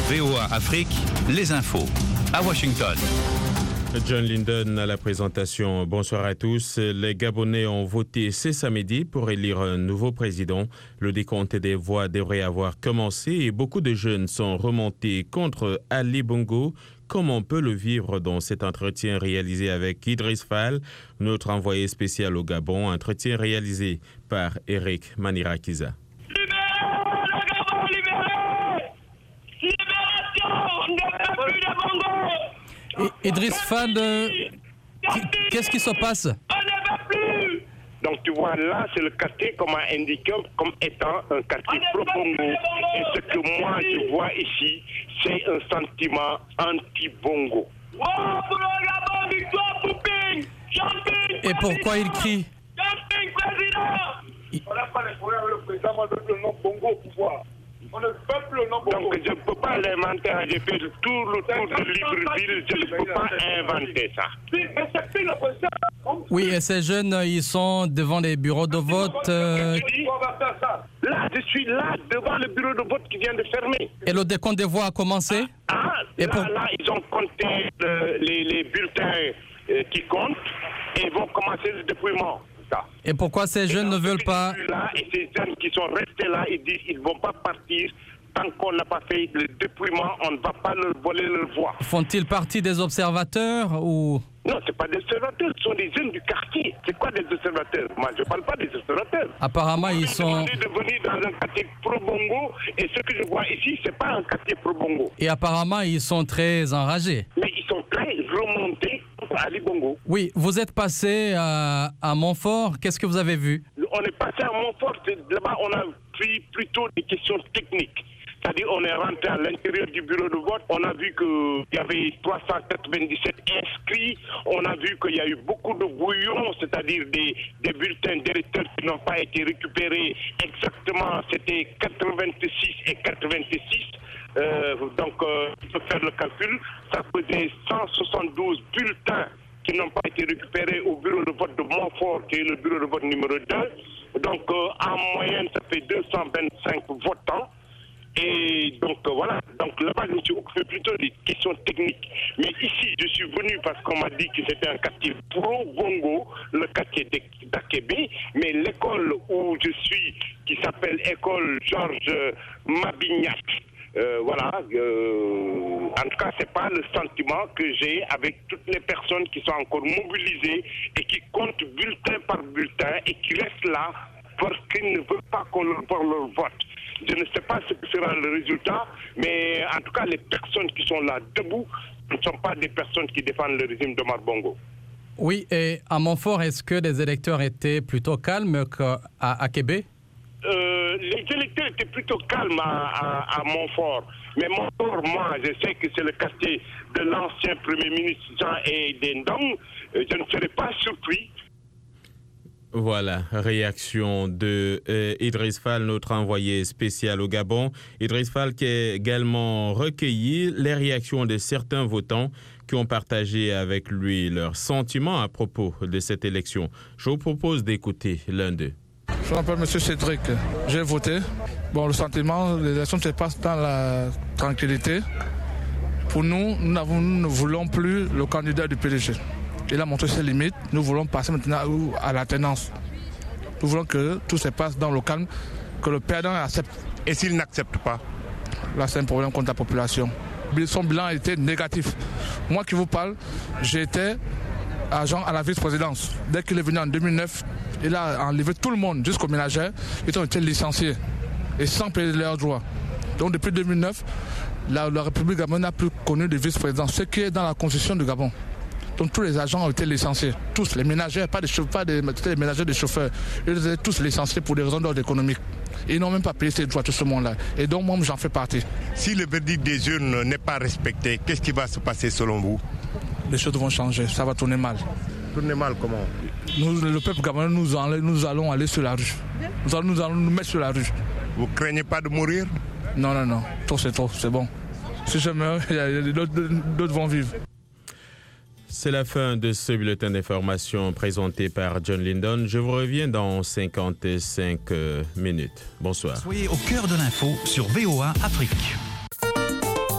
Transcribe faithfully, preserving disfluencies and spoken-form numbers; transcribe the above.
V O A Afrique, les infos. À Washington. John Lyndon à la présentation. Bonsoir à tous. Les Gabonais ont voté ce samedi pour élire un nouveau président. Le décompte des voix devrait avoir commencé et beaucoup de jeunes sont remontés contre Ali Bongo, comme on peut le vivre dans cet entretien réalisé avec Idriss Fall, notre envoyé spécial au Gabon, entretien réalisé par Eric Manirakiza. Idriss Fall, euh, qu'est-ce qui se passe? Donc tu vois là, c'est le quartier qu'on m'a indiqué comme étant un quartier pro-Bongo. Et ce que moi je vois ici, c'est un sentiment anti-Bongo. Et pourquoi il crie? On n'a pas les problèmes avec le président, on veut le nom Bongo au pouvoir. On ne veut plus le nom Bongo. Donc je ne peux pas l'inventer, j'ai fait tout le tour de Libreville, je ne peux pas inventer ça. Oui, et ces jeunes, ils sont devant les bureaux de vote. Euh... Là, je suis là, devant le bureau de vote qui vient de fermer. Et le décompte des voix a commencé? Ah, et là, pour... là, ils ont compté le, les, les bulletins euh, qui comptent et ils vont commencer le dépouillement. Ça. Et pourquoi ces jeunes et ne veulent pas... Là, et ces jeunes qui sont restés là, ils disent qu'ils ne vont pas partir tant qu'on n'a pas fait le dépouillement, on ne va pas leur voler leur voix. Font-ils partie des observateurs ou... Non, ce n'est pas des observateurs, ce sont des jeunes du quartier. C'est quoi des observateurs? Moi, je ne parle pas des observateurs. Apparemment, ils sont... Ils de venir dans un quartier pro-Bongo et ce que je vois ici, ce n'est pas un quartier pro-Bongo. Et apparemment, ils sont très enragés. Mais ils sont très remontés contre Ali Bongo. Oui, vous êtes passé à, à Montfort. Qu'est-ce que vous avez vu? On est passé à Montfort. Là-bas, on a pris plutôt des questions techniques. C'est-à-dire on est rentré à l'intérieur du bureau de vote, on a vu qu'il y avait trois cent quatre-vingt-dix-sept inscrits, on a vu qu'il y a eu beaucoup de bouillons, c'est-à-dire des, des bulletins d'électeurs qui n'ont pas été récupérés exactement, c'était quatre-vingt-six et quatre-vingt-six. Euh, donc euh, il faut faire le calcul, ça faisait cent soixante-douze bulletins qui n'ont pas été récupérés au bureau de vote de Montfort, qui est le bureau de vote numéro deux. Donc euh, en moyenne, ça fait deux cent vingt-cinq votants. Et donc euh, voilà, donc là-bas je me suis occupé plutôt des questions techniques. Mais ici, je suis venu parce qu'on m'a dit que c'était un quartier pro-Bongo, le quartier d'Akébé, mais l'école où je suis, qui s'appelle École Georges Mabignac, euh, voilà, euh, en tout cas, c'est pas le sentiment que j'ai avec toutes les personnes qui sont encore mobilisées et qui comptent bulletin par bulletin et qui restent là parce qu'ils ne veulent pas qu'on leur voit leur vote. Je ne sais pas ce que sera le résultat, mais en tout cas, les personnes qui sont là debout ne sont pas des personnes qui défendent le régime d'Omar Bongo. Oui, et à Montfort, est-ce que les électeurs étaient plutôt calmes qu'à Akébé? euh, Les électeurs étaient plutôt calmes à, à, à Montfort. Mais Montfort, moi, je sais que c'est le quartier de l'ancien Premier ministre Jean Ndong. Je ne serais pas surpris. Voilà, réaction de euh, Idriss Fall, notre envoyé spécial au Gabon. Idriss Fall qui a également recueilli les réactions de certains votants qui ont partagé avec lui leurs sentiments à propos de cette élection. Je vous propose d'écouter l'un d'eux. Je m'appelle M. Cédric. J'ai voté. Bon, le sentiment, l'élection se passe dans la tranquillité. Pour nous, nous, n'avons, nous ne voulons plus le candidat du P D G. Il a montré ses limites. Nous voulons passer maintenant à l'alternance. Nous voulons que tout se passe dans le calme, que le perdant accepte. Et s'il n'accepte pas? Là, c'est un problème contre la population. Son bilan a été négatif. Moi qui vous parle, j'étais agent à la vice-présidence. Dès qu'il est venu en deux mille neuf, il a enlevé tout le monde jusqu'aux ménagères. Ils ont été licenciés et sans payer leurs droits. Donc depuis deux mille neuf, la, la République gabonaise n'a plus connu de vice-président, ce qui est dans la constitution du Gabon. Donc tous les agents ont été licenciés, tous, les ménagères, pas des chauffeurs, pas des, les ménagères des chauffeurs, ils étaient tous licenciés pour des raisons d'ordre économique. Ils n'ont même pas payé ces droits, tout ce monde-là. Et donc moi, j'en fais partie. Si le verdict des urnes n'est pas respecté, qu'est-ce qui va se passer selon vous? Les choses vont changer, ça va tourner mal. Tourner mal comment? Nous, le peuple gabonais, nous, allons, nous allons aller sur la rue. Nous allons, nous allons nous mettre sur la rue. Vous craignez pas de mourir? Non, non, non. Trop, c'est trop, c'est bon. Si je meurs, d'autres vont vivre. C'est la fin de ce bulletin d'information présenté par John Lyndon. Je vous reviens dans cinquante-cinq minutes. Bonsoir. Soyez au cœur de l'info sur V O A Afrique.